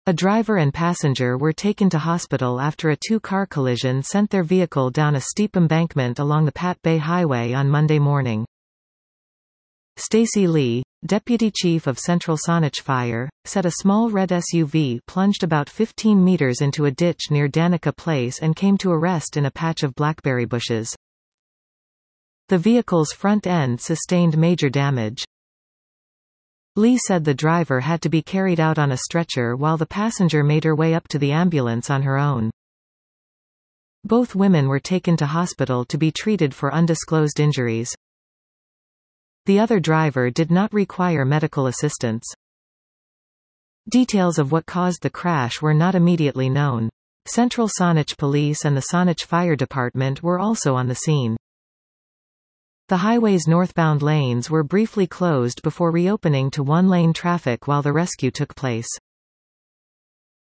A driver and passenger were taken to hospital after a two-car collision sent their vehicle down a steep embankment along the Pat Bay Highway on Monday morning. Stacey Lee, deputy chief of Central Saanich Fire, said a small red SUV plunged about 15 meters into a ditch near Danica Place and came to a rest in a patch of blackberry bushes. The vehicle's front end sustained major damage. Lee said the driver had to be carried out on a stretcher while the passenger made her way up to the ambulance on her own. Both women were taken to hospital to be treated for undisclosed injuries. The other driver did not require medical assistance. Details of what caused the crash were not immediately known. Central Saanich Police and the Saanich Fire Department were also on the scene. The highway's northbound lanes were briefly closed before reopening to one-lane traffic while the rescue took place.